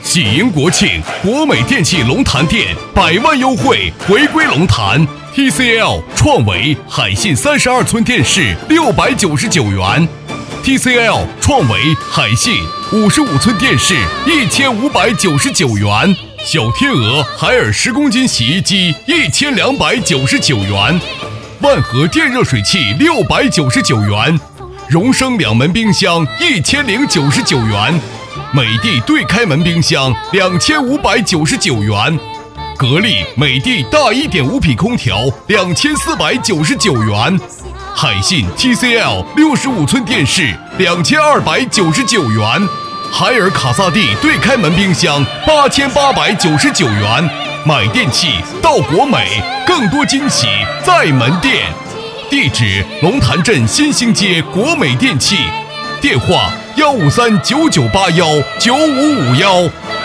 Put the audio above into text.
喜迎国庆，国美电器龙潭店100万优惠回归龙潭 ，TCL 创维海信32寸电视699元 ，TCL 创维海信55寸电视1599元，小天鹅海尔10公斤洗衣机1299元，万和电热水器699元，荣升2门冰箱1099元。美的对开门冰箱2599元，格力美的大1.5匹空调2499元，海信 TCL 65寸电视2299元，海尔卡萨帝对开门冰箱8899元。买电器到国美，更多惊喜在门店。地址：龙潭镇新兴街国美电器，电话：15399819551。